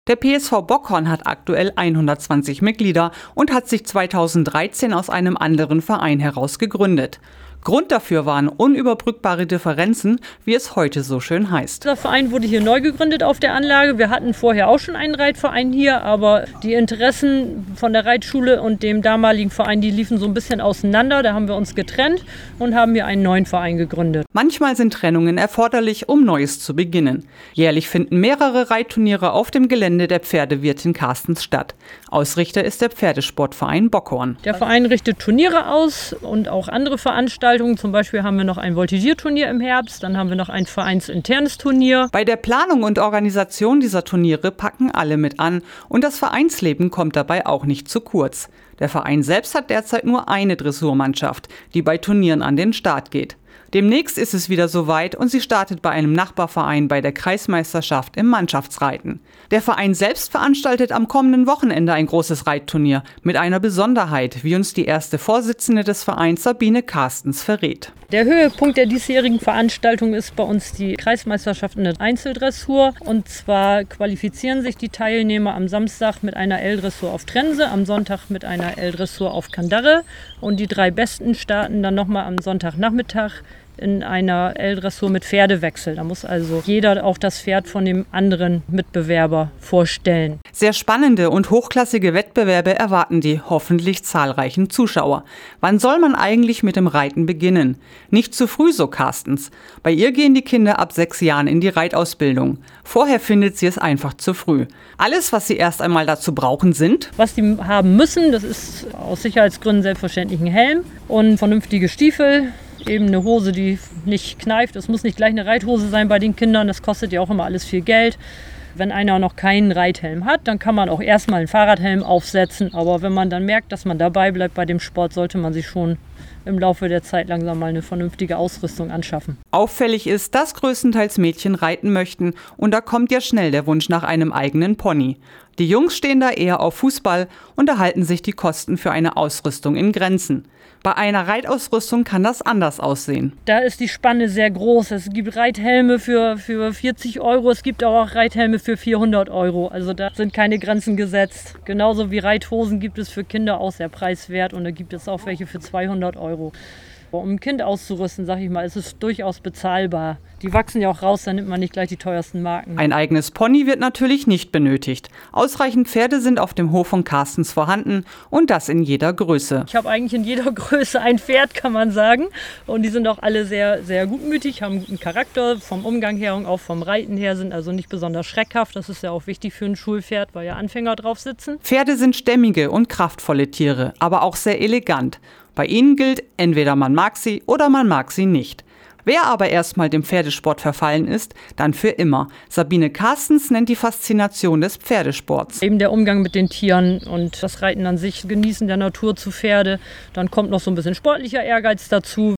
Der PSV Bockhorn hat aktuell 120 Mitglieder und hat sich 2013 aus einem anderen Verein heraus gegründet. Grund dafür waren unüberbrückbare Differenzen, wie es heute so schön heißt. Der Verein wurde hier neu gegründet auf der Anlage. Wir hatten vorher auch schon einen Reitverein hier, aber die Interessen von der Reitschule und dem damaligen Verein, die liefen so ein bisschen auseinander. Da haben wir uns getrennt und haben hier einen neuen Verein gegründet. Manchmal sind Trennungen erforderlich, um Neues zu beginnen. Jährlich finden mehrere Reitturniere auf dem Gelände der Pferdewirtin Carstens statt. Ausrichter ist der Pferdesportverein Bockhorn. Der Verein richtet Turniere aus und auch andere Veranstaltungen. Zum Beispiel haben wir noch ein Voltigierturnier im Herbst, dann haben wir noch ein vereinsinternes Turnier. Bei der Planung und Organisation dieser Turniere packen alle mit an und das Vereinsleben kommt dabei auch nicht zu kurz. Der Verein selbst hat derzeit nur eine Dressurmannschaft, die bei Turnieren an den Start geht. Demnächst ist es wieder soweit und sie startet bei einem Nachbarverein bei der Kreismeisterschaft im Mannschaftsreiten. Der Verein selbst veranstaltet am kommenden Wochenende ein großes Reitturnier mit einer Besonderheit, wie uns die erste Vorsitzende des Vereins Sabine Carstens verrät. Der Höhepunkt der diesjährigen Veranstaltung ist bei uns die Kreismeisterschaft in der Einzeldressur. Und zwar qualifizieren sich die Teilnehmer am Samstag mit einer L-Dressur auf Trense, am Sonntag mit einer L-Dressur auf Kandare. Und die 3 Besten starten dann nochmal am Sonntagnachmittag in einer L-Dressur mit Pferdewechsel. Da muss also jeder auch das Pferd von dem anderen Mitbewerber vorstellen. Sehr spannende und hochklassige Wettbewerbe erwarten die hoffentlich zahlreichen Zuschauer. Wann soll man eigentlich mit dem Reiten beginnen? Nicht zu früh, so Carstens. Bei ihr gehen die Kinder ab 6 Jahren in die Reitausbildung. Vorher findet sie es einfach zu früh. Alles, was sie erst einmal dazu brauchen, sind: Was die haben müssen, das ist aus Sicherheitsgründen selbstverständlich ein Helm und vernünftige Stiefel. Eben eine Hose, die nicht kneift. Es muss nicht gleich eine Reithose sein bei den Kindern. Das kostet ja auch immer alles viel Geld. Wenn einer noch keinen Reithelm hat, dann kann man auch erstmal einen Fahrradhelm aufsetzen. Aber wenn man dann merkt, dass man dabei bleibt bei dem Sport, sollte man sich schon im Laufe der Zeit langsam mal eine vernünftige Ausrüstung anschaffen. Auffällig ist, dass größtenteils Mädchen reiten möchten und da kommt ja schnell der Wunsch nach einem eigenen Pony. Die Jungs stehen da eher auf Fußball und da halten sich die Kosten für eine Ausrüstung in Grenzen. Bei einer Reitausrüstung kann das anders aussehen. Da ist die Spanne sehr groß. Es gibt Reithelme für 40 €, es gibt auch Reithelme für 400 €. Also da sind keine Grenzen gesetzt. Genauso wie Reithosen gibt es für Kinder auch sehr preiswert und da gibt es auch welche für 200 €. Um ein Kind auszurüsten, sage ich mal, ist es durchaus bezahlbar. Die wachsen ja auch raus, dann nimmt man nicht gleich die teuersten Marken. Ein eigenes Pony wird natürlich nicht benötigt. Ausreichend Pferde sind auf dem Hof von Carstens vorhanden und das in jeder Größe. Ich habe eigentlich in jeder Größe ein Pferd, kann man sagen. Und die sind auch alle sehr, sehr gutmütig, haben einen guten Charakter vom Umgang her und auch vom Reiten her, sind also nicht besonders schreckhaft. Das ist ja auch wichtig für ein Schulpferd, weil ja Anfänger drauf sitzen. Pferde sind stämmige und kraftvolle Tiere, aber auch sehr elegant. Bei ihnen gilt, entweder man mag sie oder man mag sie nicht. Wer aber erstmal dem Pferdesport verfallen ist, dann für immer. Sabine Carstens nennt die Faszination des Pferdesports. Eben der Umgang mit den Tieren und das Reiten an sich, Genießen der Natur zu Pferde. Dann kommt noch so ein bisschen sportlicher Ehrgeiz dazu.